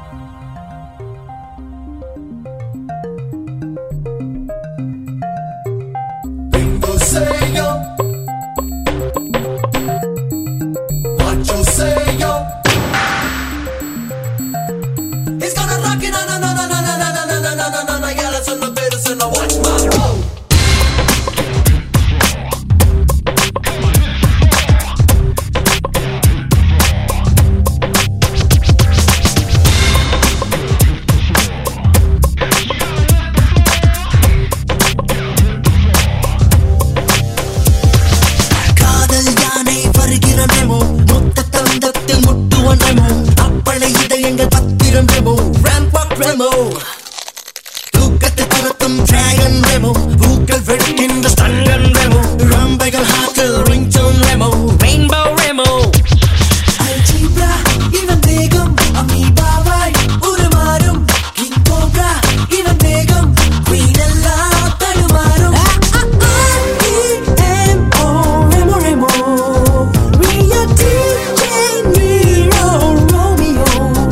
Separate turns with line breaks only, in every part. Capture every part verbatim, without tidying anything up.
Bingo say yo, macho say yo. He's gonna rock it, na na na na na na na na na na na na. Yeah, let's on the beat, so now watch my roll. Remo, தூக்கத்தை துரத்தும் dragon Remo, பூக்கள் வெடிக்கின்ற stun gun Remo, ரம்பைகள் ஹார்ட்டில் ringtone Remo, rainbow Remo. Algebra, இவன் வேகம் அமீபாவாய் உருமாறும் King Cobra, இவன் வேகம் queen எல்லாம் தடுமாறும். R E M O, Remo Remo, we are D J Nero Romeo.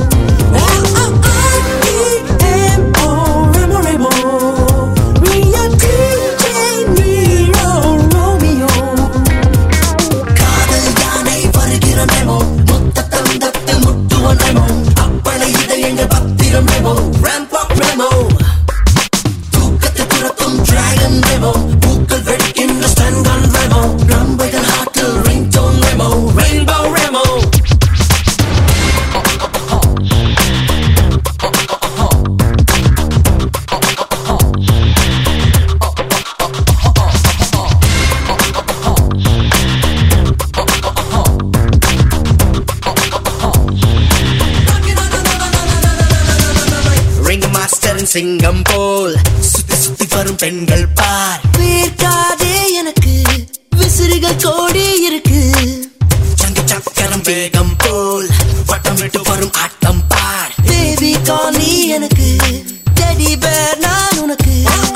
சிங்கம் போல் சுத்தி சுத்தி வரும் பெண்கள் பார் வேர்க்காதே எனக்கு விசிறிகள் கோடி இருக்கு சங்கு சக்கரம் வேகம் போல் வட்டம் விட்டு வரும் ஆட்டம் பார் தேவி காணி எனக்கு டெடி பேர் நான் உனக்கு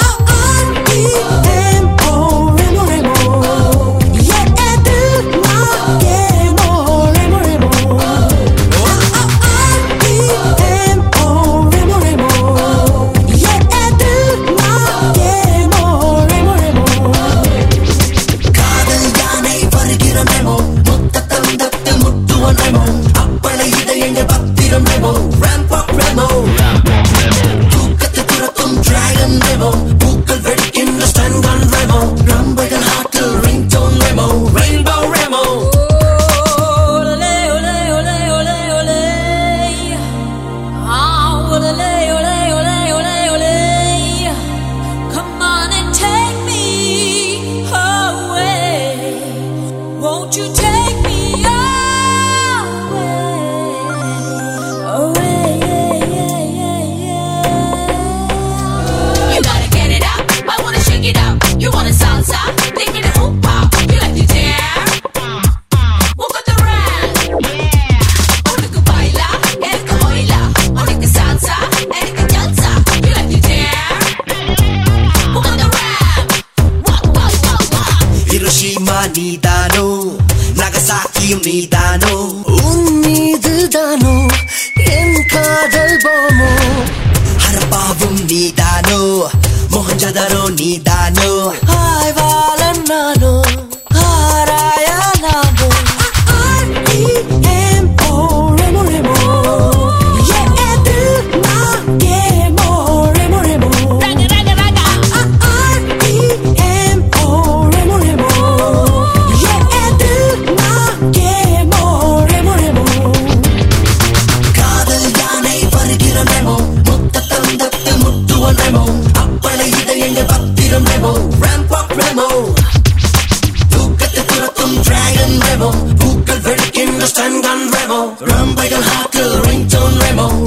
நீதானோ நகசாக்கியும் நீதானோ உன் மீதுதானோ என் காதல் போமோ ஹரப்பாவும் நீதானோ மொஹஞ்சதாரோ நீதானோ ஆய்வாளன் நானோ ஆராயா நானோ Remo, Rampart Remo, தூக்கத்தை துரத்தும் dragon Remo, பூக்கள் வெடிக்கின்ற stun gun Remo, ரம்பைகள் ஹார்ட்டில் ringtone Remo.